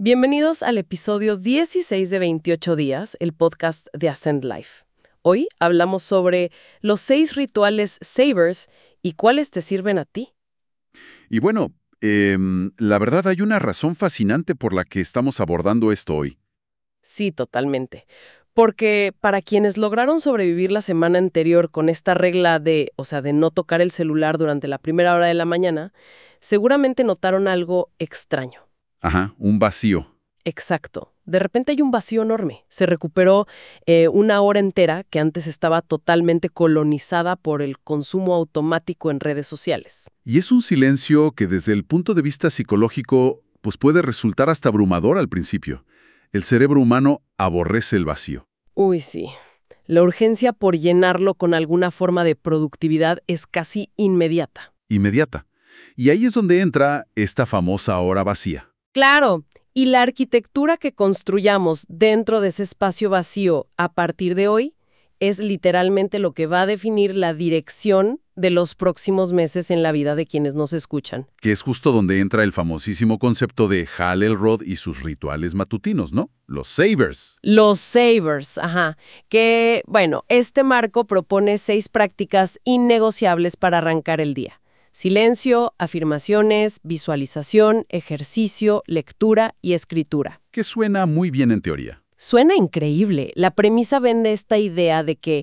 Bienvenidos al episodio 16 de 28 días, el podcast de Ascend Life. Hoy hablamos sobre los 6 rituales Savers y cuáles te sirven a ti. Y bueno, la verdad hay una razón fascinante por la que estamos abordando esto hoy. Sí, totalmente. Porque para quienes lograron sobrevivir la semana anterior con esta regla de no tocar el celular durante la primera hora de la mañana, seguramente notaron algo extraño. Ajá, un vacío. Exacto. De repente hay un vacío enorme. Se recuperó una hora entera que antes estaba totalmente colonizada por el consumo automático en redes sociales. Y es un silencio que desde el punto de vista psicológico, pues puede resultar hasta abrumador al principio. El cerebro humano aborrece el vacío. Uy, sí. La urgencia por llenarlo con alguna forma de productividad es casi inmediata. Inmediata. Y ahí es donde entra esta famosa hora vacía. Claro. Y la arquitectura que construyamos dentro de ese espacio vacío a partir de hoy es literalmente lo que va a definir la dirección de los próximos meses en la vida de quienes nos escuchan. Que es justo donde entra el famosísimo concepto de Hal Elrod y sus rituales matutinos, ¿no? Los Savers. Los Savers, ajá. Que, bueno, este marco propone 6 prácticas innegociables para arrancar el día. Silencio, afirmaciones, visualización, ejercicio, lectura y escritura. Que suena muy bien en teoría. Suena increíble. La premisa vende esta idea de que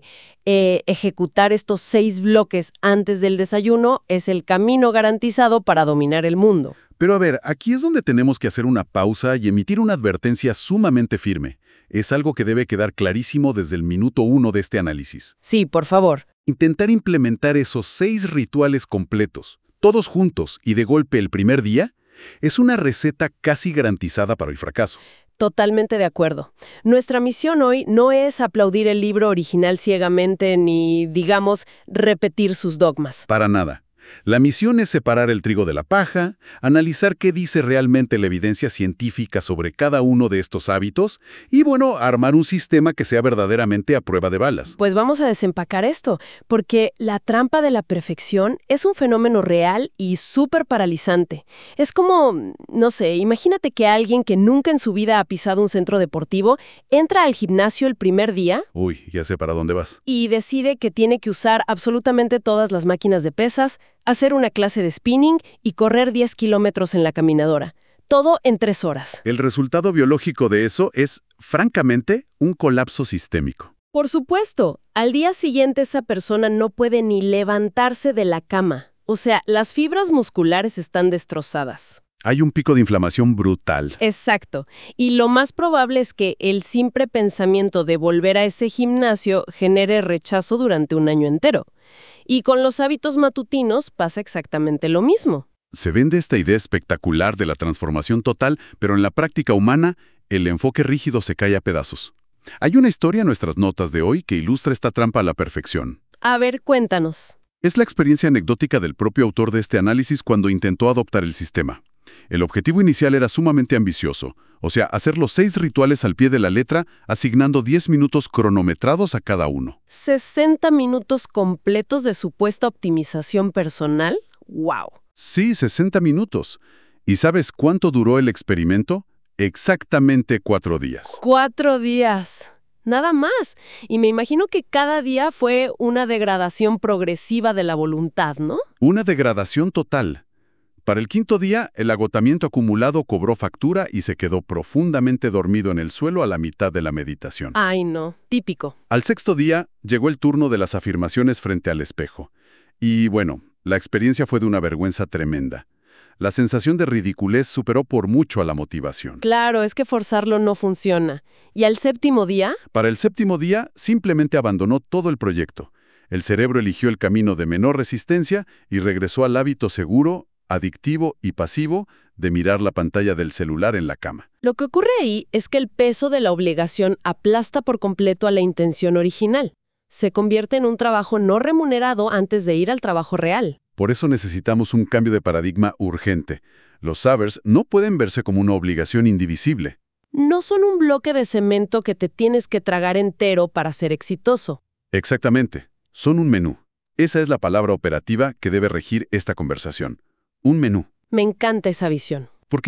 ejecutar estos 6 bloques antes del desayuno es el camino garantizado para dominar el mundo. Pero a ver, aquí es donde tenemos que hacer una pausa y emitir una advertencia sumamente firme. Es algo que debe quedar clarísimo desde el minuto 1 de este análisis. Sí, por favor. Intentar implementar esos 6 rituales completos, todos juntos y de golpe el primer día, es una receta casi garantizada para el fracaso. Totalmente de acuerdo. Nuestra misión hoy no es aplaudir el libro original ciegamente ni, digamos, repetir sus dogmas. Para nada. La misión es separar el trigo de la paja, analizar qué dice realmente la evidencia científica sobre cada uno de estos hábitos y, bueno, armar un sistema que sea verdaderamente a prueba de balas. Pues vamos a desempacar esto, porque la trampa de la perfección es un fenómeno real y súper paralizante. Es como, no sé, imagínate que alguien que nunca en su vida ha pisado un centro deportivo entra al gimnasio el primer día. Uy, ya sé para dónde vas. Y decide que tiene que usar absolutamente todas las máquinas de pesas, hacer una clase de spinning y correr 10 kilómetros en la caminadora. Todo en 3 horas. El resultado biológico de eso es, francamente, un colapso sistémico. Por supuesto, al día siguiente esa persona no puede ni levantarse de la cama. O sea, las fibras musculares están destrozadas. Hay un pico de inflamación brutal. Exacto. Y lo más probable es que el simple pensamiento de volver a ese gimnasio genere rechazo durante un año entero. Y con los hábitos matutinos pasa exactamente lo mismo. Se vende esta idea espectacular de la transformación total, pero en la práctica humana, el enfoque rígido se cae a pedazos. Hay una historia en nuestras notas de hoy que ilustra esta trampa a la perfección. A ver, cuéntanos. Es la experiencia anecdótica del propio autor de este análisis cuando intentó adoptar el sistema. El objetivo inicial era sumamente ambicioso, o sea, hacer los 6 rituales al pie de la letra, asignando 10 minutos cronometrados a cada uno. 60 minutos completos de supuesta optimización personal. ¡Wow! Sí, 60 minutos. ¿Y sabes cuánto duró el experimento? Exactamente 4 días. 4 días. Nada más. Y me imagino que cada día fue una degradación progresiva de la voluntad, ¿no? Una degradación total. Para el 5.º día, el agotamiento acumulado cobró factura y se quedó profundamente dormido en el suelo a la mitad de la meditación. Ay, no. Típico. Al 6.º día, llegó el turno de las afirmaciones frente al espejo. Y bueno, la experiencia fue de una vergüenza tremenda. La sensación de ridiculez superó por mucho a la motivación. Claro, es que forzarlo no funciona. ¿Y al 7.º día? Para el 7.º día, simplemente abandonó todo el proyecto. El cerebro eligió el camino de menor resistencia y regresó al hábito seguro, adictivo y pasivo de mirar la pantalla del celular en la cama. Lo que ocurre ahí es que el peso de la obligación aplasta por completo a la intención original. Se convierte en un trabajo no remunerado antes de ir al trabajo real. Por eso necesitamos un cambio de paradigma urgente. Los Savers no pueden verse como una obligación indivisible. No son un bloque de cemento que te tienes que tragar entero para ser exitoso. Exactamente. Son un menú. Esa es la palabra operativa que debe regir esta conversación. Un menú. Me encanta esa visión. Porque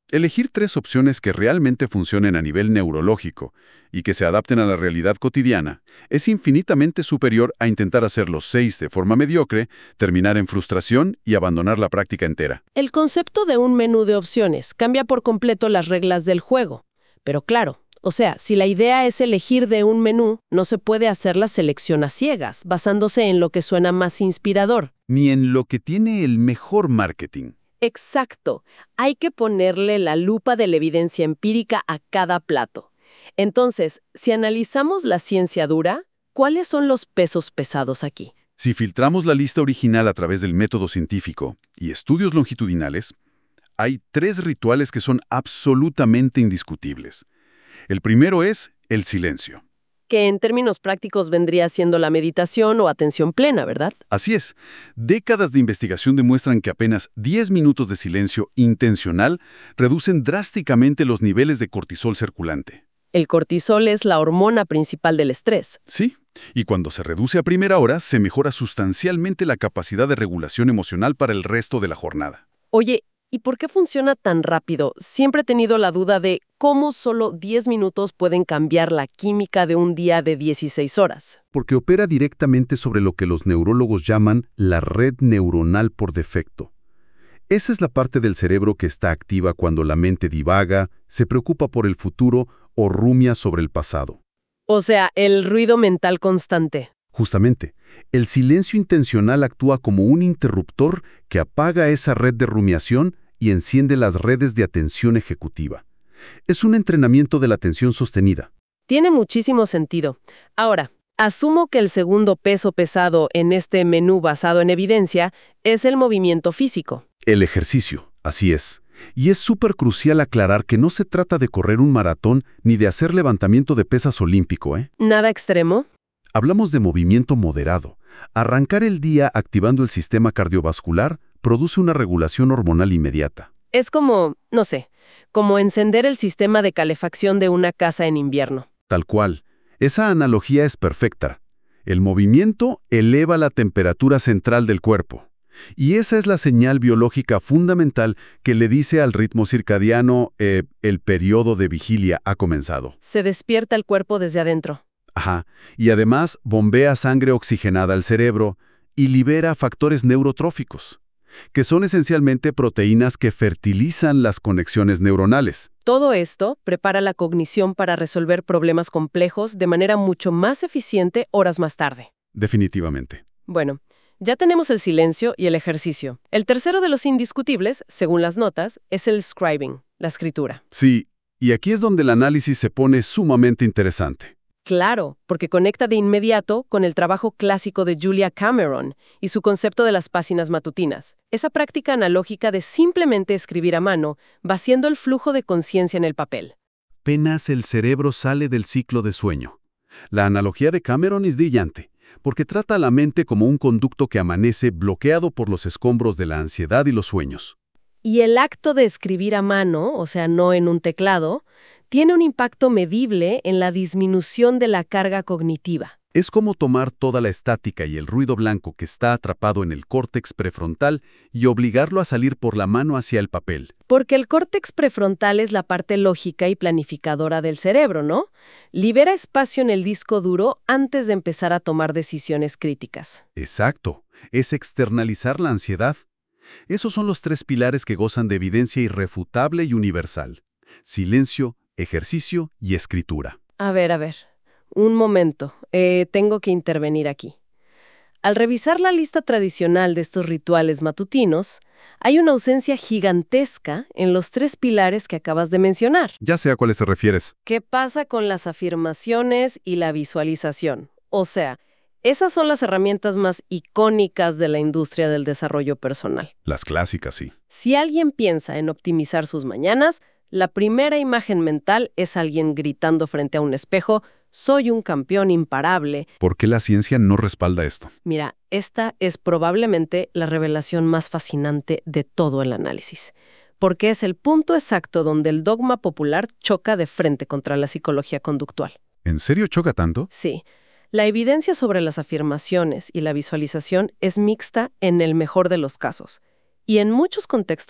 Elegir 3 opciones que realmente funcionen a nivel neurológico y que se adapten a la realidad cotidiana es infinitamente superior a intentar hacer los 6 de forma mediocre, terminar en frustración y abandonar la práctica entera. El concepto de un menú de opciones cambia por completo las reglas del juego. Pero claro, o sea, si la idea es elegir de un menú, no se puede hacer la selección a ciegas, basándose en lo que suena más inspirador. Ni en lo que tiene el mejor marketing. Exacto. Hay que ponerle la lupa de la evidencia empírica a cada plato. Entonces, si analizamos la ciencia dura, ¿cuáles son los pesos pesados aquí? Si filtramos la lista original a través del método científico y estudios longitudinales, hay 3 rituales que son absolutamente indiscutibles. El primero es el silencio. Que en términos prácticos vendría siendo la meditación o atención plena, ¿verdad? Así es, décadas de investigación demuestran que apenas 10 minutos de silencio intencional reducen drásticamente los niveles de cortisol circulante. El cortisol es la hormona principal del estrés. Sí, y cuando se reduce a primera hora, se mejora sustancialmente la capacidad de regulación emocional para el resto de la jornada. Oye, ¿y por qué funciona tan rápido? Siempre he tenido la duda de cómo solo 10 minutos pueden cambiar la química de un día de 16 horas. Porque opera directamente sobre lo que los neurólogos llaman la red neuronal por defecto. Esa es la parte del cerebro que está activa cuando la mente divaga, se preocupa por el futuro o rumia sobre el pasado. O sea, el ruido mental constante. Justamente, el silencio intencional actúa como un interruptor que apaga esa red de rumiación y enciende las redes de atención ejecutiva. Es un entrenamiento de la atención sostenida. Tiene muchísimo sentido. Ahora, asumo que el segundo peso pesado en este menú basado en evidencia es el movimiento físico. El ejercicio, así es. Y es súper crucial aclarar que no se trata de correr un maratón ni de hacer levantamiento de pesas olímpico, ¿eh? ¿Nada extremo? Hablamos de movimiento moderado. Arrancar el día activando el sistema cardiovascular produce una regulación hormonal inmediata. Es como, no sé, como encender el sistema de calefacción de una casa en invierno. Tal cual. Esa analogía es perfecta. El movimiento eleva la temperatura central del cuerpo. Y esa es la señal biológica fundamental que le dice al ritmo circadiano, el periodo de vigilia ha comenzado. Se despierta el cuerpo desde adentro. Ajá. Y además bombea sangre oxigenada al cerebro y libera factores neurotróficos, que son esencialmente proteínas que fertilizan las conexiones neuronales. Todo esto prepara la cognición para resolver problemas complejos de manera mucho más eficiente horas más tarde. Definitivamente. Bueno, ya tenemos el silencio y el ejercicio. El tercero de los indiscutibles, según las notas, es el scribing, la escritura. Sí, y aquí es donde el análisis se pone sumamente interesante. Claro, porque conecta de inmediato con el trabajo clásico de Julia Cameron y su concepto de las páginas matutinas. Esa práctica analógica de simplemente escribir a mano, vaciando el flujo de conciencia en el papel. Apenas el cerebro sale del ciclo de sueño. La analogía de Cameron es brillante, porque trata a la mente como un conducto que amanece bloqueado por los escombros de la ansiedad y los sueños. Y el acto de escribir a mano, o sea, no en un teclado, tiene un impacto medible en la disminución de la carga cognitiva. Es como tomar toda la estática y el ruido blanco que está atrapado en el córtex prefrontal y obligarlo a salir por la mano hacia el papel. Porque el córtex prefrontal es la parte lógica y planificadora del cerebro, ¿no? Libera espacio en el disco duro antes de empezar a tomar decisiones críticas. Exacto, es externalizar la ansiedad. Esos son los 3 pilares que gozan de evidencia irrefutable y universal: silencio, ejercicio y escritura. A ver. Un momento. Tengo que intervenir aquí. Al revisar la lista tradicional de estos rituales matutinos, hay una ausencia gigantesca en los 3 pilares que acabas de mencionar. Ya sé a cuáles te refieres. ¿Qué pasa con las afirmaciones y la visualización? O sea, esas son las herramientas más icónicas de la industria del desarrollo personal. Las clásicas, sí. Si alguien piensa en optimizar sus mañanas, la primera imagen mental es alguien gritando frente a un espejo: «Soy un campeón imparable». ¿Por qué la ciencia no respalda esto? Mira, esta es probablemente la revelación más fascinante de todo el análisis, porque es el punto exacto donde el dogma popular choca de frente contra la psicología conductual. ¿En serio choca tanto? Sí. La evidencia sobre las afirmaciones y la visualización es mixta en el mejor de los casos, y en muchos contextos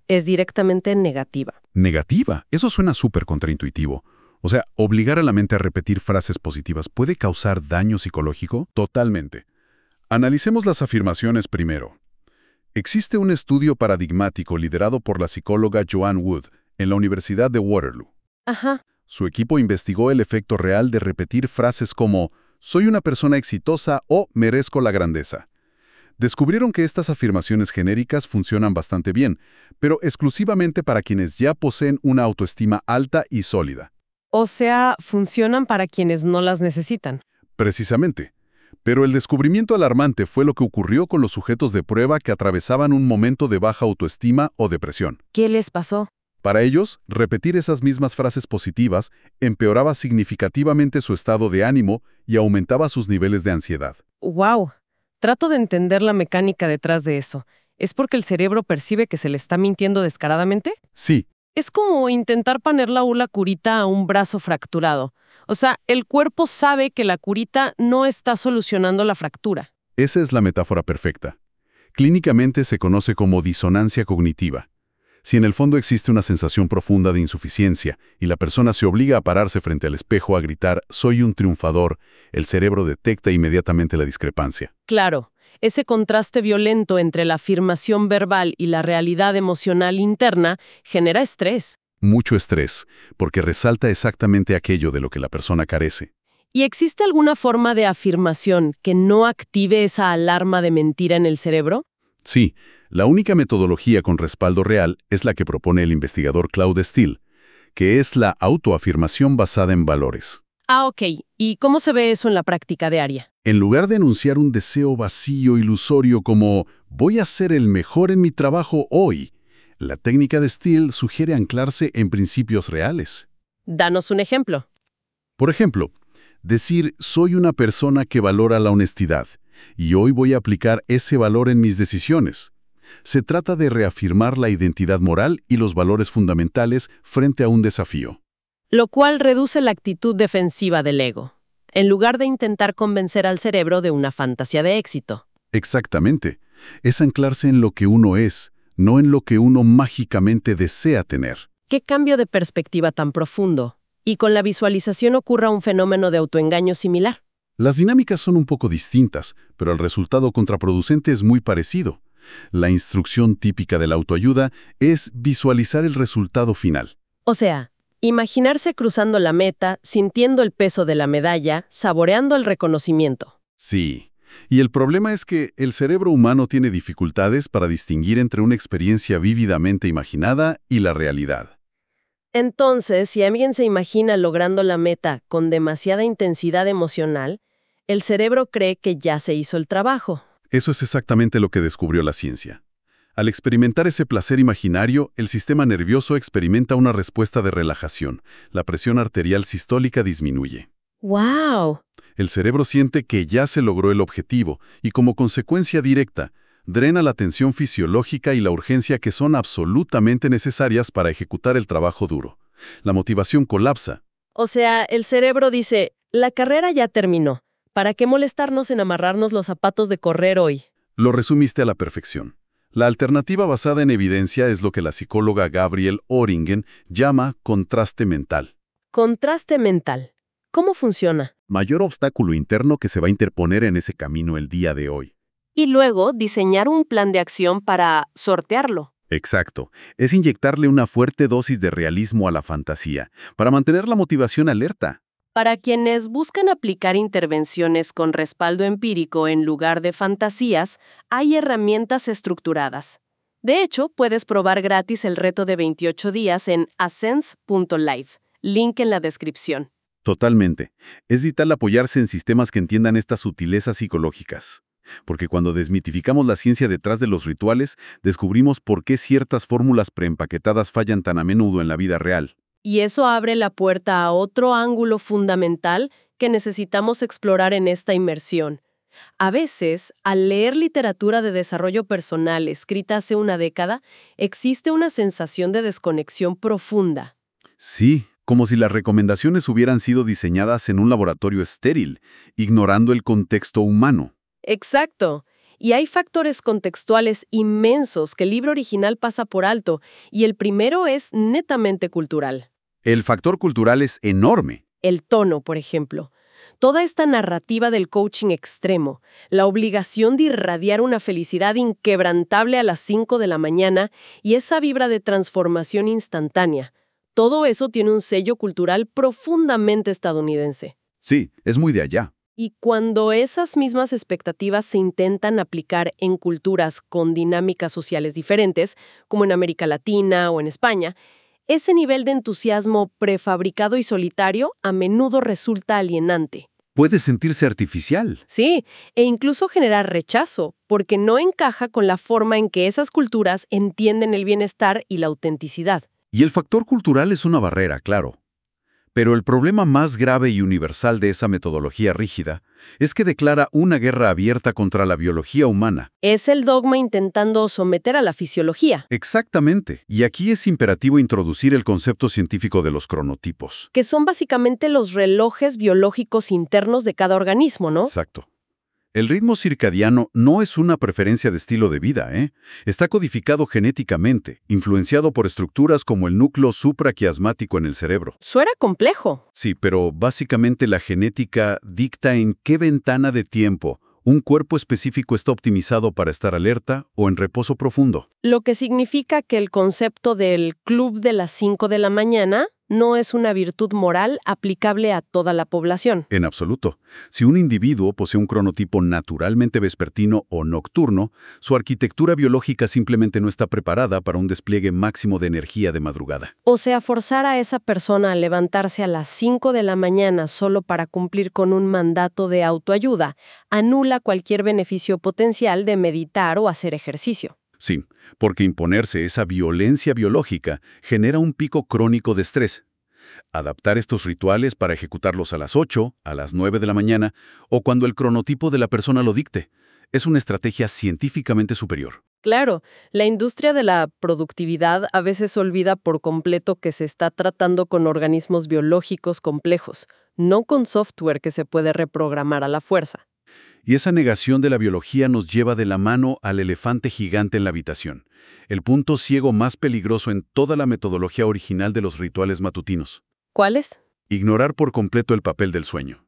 es directamente negativa. Negativa. Eso suena súper contraintuitivo. O sea, obligar a la mente a repetir frases positivas puede causar daño psicológico. Totalmente. Analicemos las afirmaciones primero. Existe un estudio paradigmático liderado por la psicóloga Joanne Wood en la Universidad de Waterloo. Ajá. Su equipo investigó el efecto real de repetir frases como «soy una persona exitosa» o «merezco la grandeza». Descubrieron que estas afirmaciones genéricas funcionan bastante bien, pero exclusivamente para quienes ya poseen una autoestima alta y sólida. O sea, funcionan para quienes no las necesitan. Precisamente. Pero el descubrimiento alarmante fue lo que ocurrió con los sujetos de prueba que atravesaban un momento de baja autoestima o depresión. ¿Qué les pasó? Para ellos, repetir esas mismas frases positivas empeoraba significativamente su estado de ánimo y aumentaba sus niveles de ansiedad. ¡Wow! Trato de entender la mecánica detrás de eso. ¿Es porque el cerebro percibe que se le está mintiendo descaradamente? Sí, Es como intentar ponerle una curita a un brazo fracturado. O sea, el cuerpo sabe que la curita no está solucionando la fractura. esa es la metáfora perfecta. Clínicamente se conoce como disonancia cognitiva. Si en el fondo existe una sensación profunda de insuficiencia y la persona se obliga a pararse frente al espejo a gritar «soy un triunfador», el cerebro detecta inmediatamente la discrepancia. Claro, ese contraste violento entre la afirmación verbal y la realidad emocional interna genera estrés. Mucho estrés, porque resalta exactamente aquello de lo que la persona carece. ¿Y existe alguna forma de afirmación que no active esa alarma de mentira en el cerebro? Sí, la única metodología con respaldo real es la que propone el investigador Claude Steele, que es la autoafirmación basada en valores. Ah, ok. ¿Y cómo se ve eso en la práctica diaria? En lugar de enunciar un deseo vacío, ilusorio como «voy a ser el mejor en mi trabajo hoy», la técnica de Steele sugiere anclarse en principios reales. Danos un ejemplo. Por ejemplo, decir «soy una persona que valora la honestidad» y hoy voy a aplicar ese valor en mis decisiones. Se trata de reafirmar la identidad moral y los valores fundamentales frente a un desafío. Lo cual reduce la actitud defensiva del ego, en lugar de intentar convencer al cerebro de una fantasía de éxito. Exactamente. Es anclarse en lo que uno es, no en lo que uno mágicamente desea tener. ¿Qué cambio de perspectiva tan profundo? Y con la visualización ocurra un fenómeno de autoengaño similar. Las dinámicas son un poco distintas, pero el resultado contraproducente es muy parecido. La instrucción típica de la autoayuda es visualizar el resultado final. O sea, imaginarse cruzando la meta, sintiendo el peso de la medalla, saboreando el reconocimiento. Sí. Y el problema es que el cerebro humano tiene dificultades para distinguir entre una experiencia vívidamente imaginada y la realidad. Entonces, si alguien se imagina logrando la meta con demasiada intensidad emocional, el cerebro cree que ya se hizo el trabajo. Eso es exactamente lo que descubrió la ciencia. Al experimentar ese placer imaginario, el sistema nervioso experimenta una respuesta de relajación. La presión arterial sistólica disminuye. ¡Wow! El cerebro siente que ya se logró el objetivo y, como consecuencia directa, drena la tensión fisiológica y la urgencia que son absolutamente necesarias para ejecutar el trabajo duro. La motivación colapsa. O sea, el cerebro dice, la carrera ya terminó. ¿Para qué molestarnos en amarrarnos los zapatos de correr hoy? Lo resumiste a la perfección. La alternativa basada en evidencia es lo que la psicóloga Gabrielle Oringen llama contraste mental. Contraste mental. ¿Cómo funciona? Mayor obstáculo interno que se va a interponer en ese camino el día de hoy. Y luego diseñar un plan de acción para sortearlo. Exacto. Es inyectarle una fuerte dosis de realismo a la fantasía, para mantener la motivación alerta. Para quienes buscan aplicar intervenciones con respaldo empírico en lugar de fantasías, hay herramientas estructuradas. De hecho, puedes probar gratis el reto de 28 días en ascens.live. Link en la descripción. Totalmente. Es vital apoyarse en sistemas que entiendan estas sutilezas psicológicas. Porque cuando desmitificamos la ciencia detrás de los rituales, descubrimos por qué ciertas fórmulas preempaquetadas fallan tan a menudo en la vida real. Y eso abre la puerta a otro ángulo fundamental que necesitamos explorar en esta inmersión. A veces, al leer literatura de desarrollo personal escrita hace una década, existe una sensación de desconexión profunda. Sí, como si las recomendaciones hubieran sido diseñadas en un laboratorio estéril, ignorando el contexto humano. Exacto. Y hay factores contextuales inmensos que el libro original pasa por alto, y el primero es netamente cultural. El factor cultural es enorme. El tono, por ejemplo. Toda esta narrativa del coaching extremo, la obligación de irradiar una felicidad inquebrantable a las 5 de la mañana y esa vibra de transformación instantánea. Todo eso tiene un sello cultural profundamente estadounidense. Sí, es muy de allá. Y cuando esas mismas expectativas se intentan aplicar en culturas con dinámicas sociales diferentes, como en América Latina o en España, ese nivel de entusiasmo prefabricado y solitario a menudo resulta alienante. Puede sentirse artificial. Sí, e incluso generar rechazo, porque no encaja con la forma en que esas culturas entienden el bienestar y la autenticidad. Y el factor cultural es una barrera, claro. Pero el problema más grave y universal de esa metodología rígida es que declara una guerra abierta contra la biología humana. Es el dogma intentando someter a la fisiología, Exactamente. Y aquí es imperativo introducir el concepto científico de los cronotipos. que son básicamente los relojes biológicos internos de cada organismo, ¿no? Exacto. El ritmo circadiano no es una preferencia de estilo de vida, ¿eh? Está codificado genéticamente, influenciado por estructuras como el núcleo supraquiasmático en el cerebro. Suena complejo. Sí, pero básicamente la genética dicta en qué ventana de tiempo un cuerpo específico está optimizado para estar alerta o en reposo profundo. Lo que significa que el concepto del club de las 5 de la mañana no es una virtud moral aplicable a toda la población. En absoluto. Si un individuo posee un cronotipo naturalmente vespertino o nocturno, su arquitectura biológica simplemente no está preparada para un despliegue máximo de energía de madrugada. O sea, forzar a esa persona a levantarse a las 5 de la mañana solo para cumplir con un mandato de autoayuda anula cualquier beneficio potencial de meditar o hacer ejercicio. Sí, porque imponerse esa violencia biológica genera un pico crónico de estrés. Adaptar estos rituales para ejecutarlos a las 8, a las 9 de la mañana o cuando el cronotipo de la persona lo dicte, es una estrategia científicamente superior. Claro, la industria de la productividad a veces olvida por completo que se está tratando con organismos biológicos complejos, no con software que se puede reprogramar a la fuerza. Y esa negación de la biología nos lleva de la mano al elefante gigante en la habitación, el punto ciego más peligroso en toda la metodología original de los rituales matutinos. ¿Cuáles? Ignorar por completo el papel del sueño.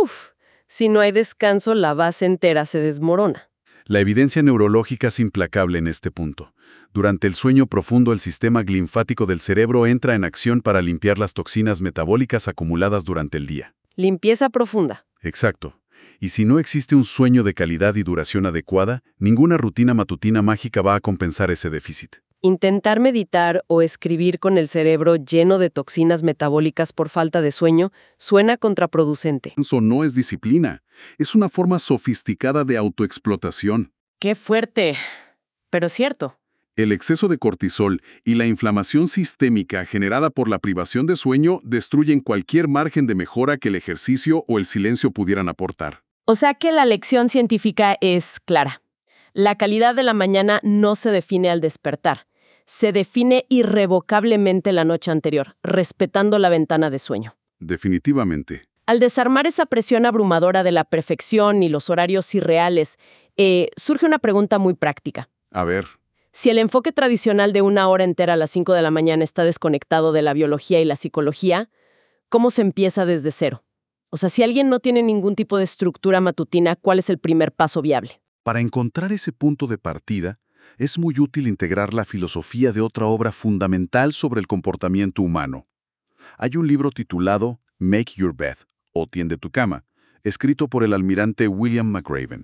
Si no hay descanso, la base entera se desmorona. La evidencia neurológica es implacable en este punto. Durante el sueño profundo, el sistema linfático del cerebro entra en acción para limpiar las toxinas metabólicas acumuladas durante el día. Limpieza profunda. Exacto. Y si no existe un sueño de calidad y duración adecuada, ninguna rutina matutina mágica va a compensar ese déficit. Intentar meditar o escribir con el cerebro lleno de toxinas metabólicas por falta de sueño suena contraproducente. Eso no es disciplina, es una forma sofisticada de autoexplotación. ¡Qué fuerte! Pero cierto. El exceso de cortisol y la inflamación sistémica generada por la privación de sueño destruyen cualquier margen de mejora que el ejercicio o el silencio pudieran aportar. O sea que la lección científica es clara. La calidad de la mañana no se define al despertar. Se define irrevocablemente la noche anterior, respetando la ventana de sueño. Definitivamente. Al desarmar esa presión abrumadora de la perfección y los horarios irreales, surge una pregunta muy práctica. A ver. Si el enfoque tradicional de una hora entera a las 5 de la mañana está desconectado de la biología y la psicología, ¿cómo se empieza desde cero? O sea, si alguien no tiene ningún tipo de estructura matutina, ¿cuál es el primer paso viable? Para encontrar ese punto de partida, es muy útil integrar la filosofía de otra obra fundamental sobre el comportamiento humano. Hay un libro titulado Make Your Bed, o Tiende tu cama, escrito por el almirante William McRaven.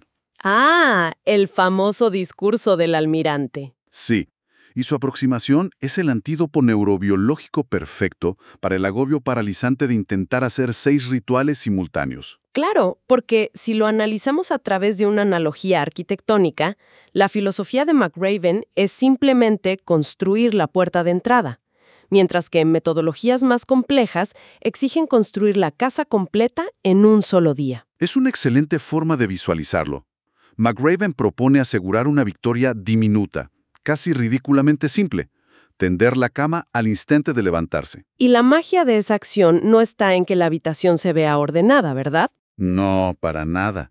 Ah, el famoso discurso del almirante. Sí, y su aproximación es el antídoto neurobiológico perfecto para el agobio paralizante de intentar hacer 6 rituales simultáneos. Claro, porque si lo analizamos a través de una analogía arquitectónica, la filosofía de McRaven es simplemente construir la puerta de entrada, mientras que en metodologías más complejas exigen construir la casa completa en un solo día. Es una excelente forma de visualizarlo. McRaven propone asegurar una victoria diminuta, casi ridículamente simple: tender la cama al instante de levantarse. Y la magia de esa acción no está en que la habitación se vea ordenada, ¿verdad? No, para nada.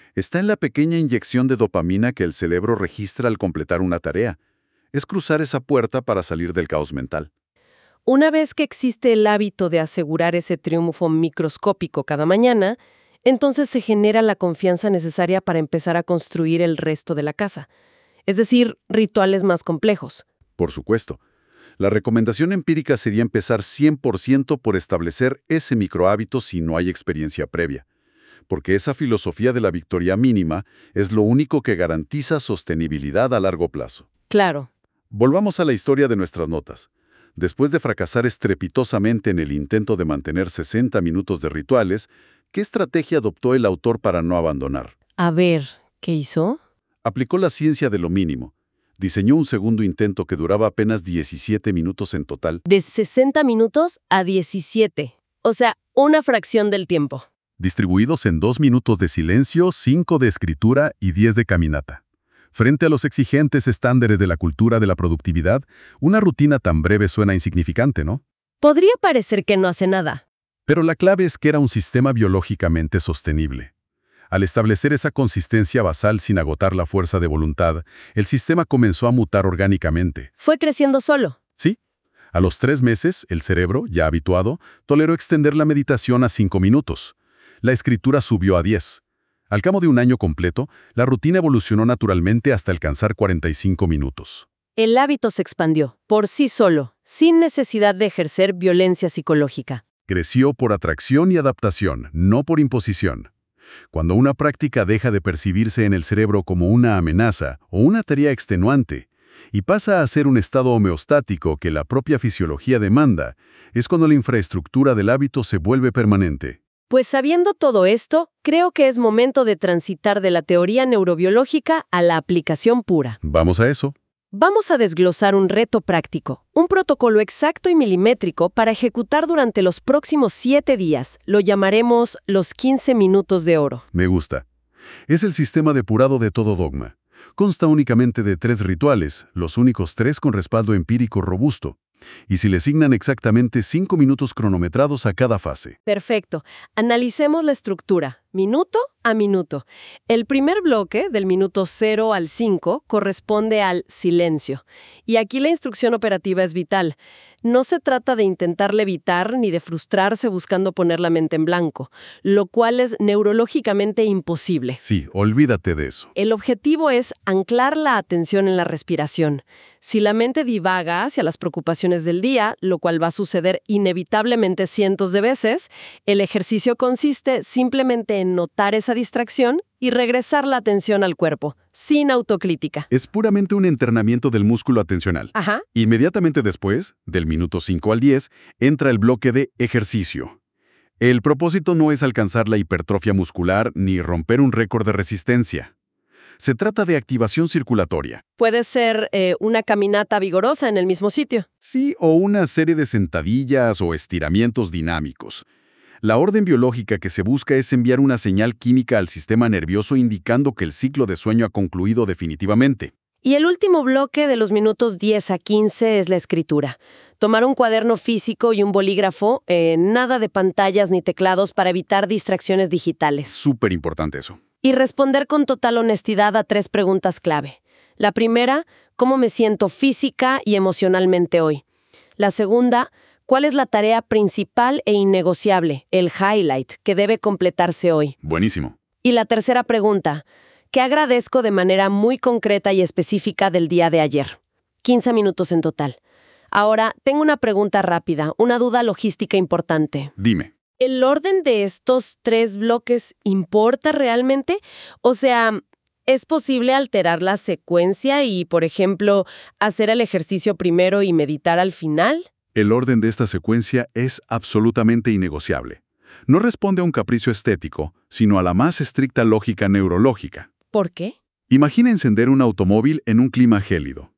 Está en la pequeña inyección de dopamina que el cerebro registra al completar una tarea. Es cruzar esa puerta para salir del caos mental. Una vez que existe el hábito de asegurar ese triunfo microscópico cada mañana, entonces se genera la confianza necesaria para empezar a construir el resto de la casa. Es decir, rituales más complejos. Por supuesto. La recomendación empírica sería empezar 100% por establecer ese microhábito si no hay experiencia previa. Porque esa filosofía de la victoria mínima es lo único que garantiza sostenibilidad a largo plazo. Claro. Volvamos a la historia de nuestras notas. Después de fracasar estrepitosamente en el intento de mantener 60 minutos de rituales, ¿qué estrategia adoptó el autor para no abandonar? A ver, ¿qué hizo? Aplicó la ciencia de lo mínimo. Diseñó un segundo intento que duraba apenas 17 minutos en total. De 60 minutos a 17. O sea, una fracción del tiempo. Distribuidos en 2 minutos de silencio, 5 de escritura y 10 de caminata. Frente a los exigentes estándares de la cultura de la productividad, una rutina tan breve suena insignificante, ¿no? Podría parecer que no hace nada. Pero la clave es que era un sistema biológicamente sostenible. Al establecer esa consistencia basal sin agotar la fuerza de voluntad, el sistema comenzó a mutar orgánicamente. Fue creciendo solo. ¿Sí? A los 3 meses, el cerebro, ya habituado, toleró extender la meditación a 5 minutos. La escritura subió a 10. Al cabo de un año completo, la rutina evolucionó naturalmente hasta alcanzar 45 minutos. El hábito se expandió, por sí solo, sin necesidad de ejercer violencia psicológica. Creció por atracción y adaptación, no por imposición. Cuando una práctica deja de percibirse en el cerebro como una amenaza o una tarea extenuante y pasa a ser un estado homeostático que la propia fisiología demanda, es cuando la infraestructura del hábito se vuelve permanente. Pues sabiendo todo esto, creo que es momento de transitar de la teoría neurobiológica a la aplicación pura. Vamos a eso. Vamos a desglosar un reto práctico, un protocolo exacto y milimétrico para ejecutar durante los próximos 7 días. Lo llamaremos los 15 minutos de oro. Me gusta. Es el sistema depurado de todo dogma. Consta únicamente de 3 rituales, los únicos 3 con respaldo empírico robusto. Y se le asignan exactamente 5 minutos cronometrados a cada fase. Perfecto. Analicemos la estructura, minuto a minuto. El primer bloque, del minuto 0 al 5, corresponde al silencio. Y aquí la instrucción operativa es vital. No se trata de intentar levitar ni de frustrarse buscando poner la mente en blanco, lo cual es neurológicamente imposible. Sí, olvídate de eso. El objetivo es anclar la atención en la respiración. Si la mente divaga hacia las preocupaciones del día, lo cual va a suceder inevitablemente cientos de veces, el ejercicio consiste simplemente en notar esa distracción y regresar la atención al cuerpo, sin autocrítica. Es puramente un entrenamiento del músculo atencional. Ajá. Inmediatamente después, del minuto 5 al 10, entra el bloque de ejercicio. El propósito no es alcanzar la hipertrofia muscular ni romper un récord de resistencia. Se trata de activación circulatoria. Puede ser una caminata vigorosa en el mismo sitio. Sí, o una serie de sentadillas o estiramientos dinámicos. La orden biológica que se busca es enviar una señal química al sistema nervioso indicando que el ciclo de sueño ha concluido definitivamente. Y el último bloque de los minutos 10 a 15 es la escritura. Tomar un cuaderno físico y un bolígrafo, nada de pantallas ni teclados para evitar distracciones digitales. Súper importante eso. Y responder con total honestidad a 3 preguntas clave. La primera, ¿cómo me siento física y emocionalmente hoy? La segunda, ¿cuál es la tarea principal e innegociable, el highlight, que debe completarse hoy? Buenísimo. Y la tercera pregunta, ¿qué agradezco de manera muy concreta y específica del día de ayer? 15 minutos en total. Ahora, tengo una pregunta rápida, una duda logística importante. Dime. ¿El orden de estos 3 bloques importa realmente? O sea, ¿es posible alterar la secuencia y, por ejemplo, hacer el ejercicio primero y meditar al final? El orden de esta secuencia es absolutamente innegociable. No responde a un capricho estético, sino a la más estricta lógica neurológica. ¿Por qué? Imagina encender un automóvil en un clima gélido.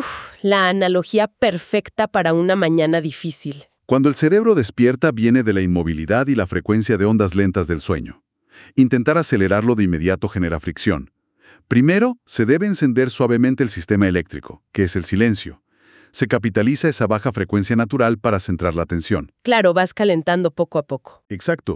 La analogía perfecta para una mañana difícil. Cuando el cerebro despierta viene de la inmovilidad y la frecuencia de ondas lentas del sueño. Intentar acelerarlo de inmediato genera fricción. Primero, se debe encender suavemente el sistema eléctrico, que es el silencio. Se capitaliza esa baja frecuencia natural para centrar la atención. Claro, vas calentando poco a poco. Exacto.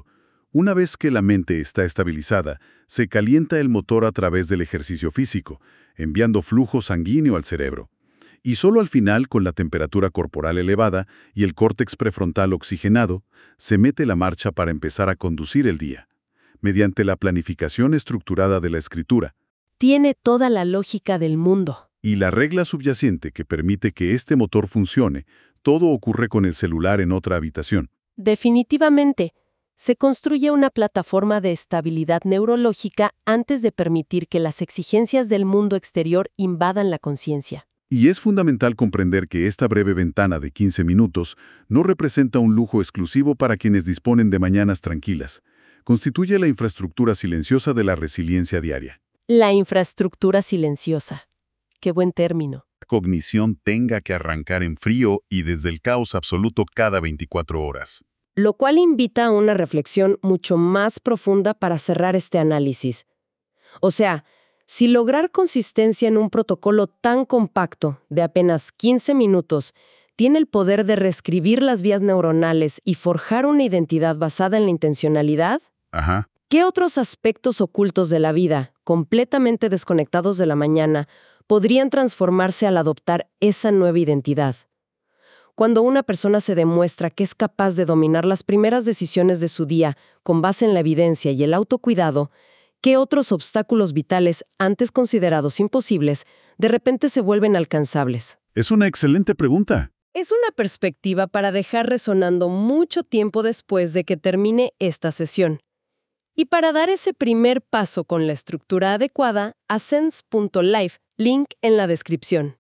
Una vez que la mente está estabilizada, se calienta el motor a través del ejercicio físico, enviando flujo sanguíneo al cerebro. Y solo al final, con la temperatura corporal elevada y el córtex prefrontal oxigenado, se mete la marcha para empezar a conducir el día. Mediante la planificación estructurada de la escritura, Tiene toda la lógica del mundo. y la regla subyacente que permite que este motor funcione, todo ocurre con el celular en otra habitación. Definitivamente, se construye una plataforma de estabilidad neurológica antes de permitir que las exigencias del mundo exterior invadan la conciencia. Y es fundamental comprender que esta breve ventana de 15 minutos no representa un lujo exclusivo para quienes disponen de mañanas tranquilas. Constituye la infraestructura silenciosa de la resiliencia diaria. La infraestructura silenciosa. Qué buen término. La cognición tenga que arrancar en frío y desde el caos absoluto cada 24 horas. Lo cual invita a una reflexión mucho más profunda para cerrar este análisis. O sea, si lograr consistencia en un protocolo tan compacto, de apenas 15 minutos, tiene el poder de reescribir las vías neuronales y forjar una identidad basada en la intencionalidad, Ajá. ¿qué otros aspectos ocultos de la vida, completamente desconectados de la mañana, podrían transformarse al adoptar esa nueva identidad? Cuando una persona se demuestra que es capaz de dominar las primeras decisiones de su día con base en la evidencia y el autocuidado, ¿qué otros obstáculos vitales antes considerados imposibles de repente se vuelven alcanzables? Es una excelente pregunta. Es una perspectiva para dejar resonando mucho tiempo después de que termine esta sesión. Y para dar ese primer paso con la estructura adecuada, ascens.life, link en la descripción.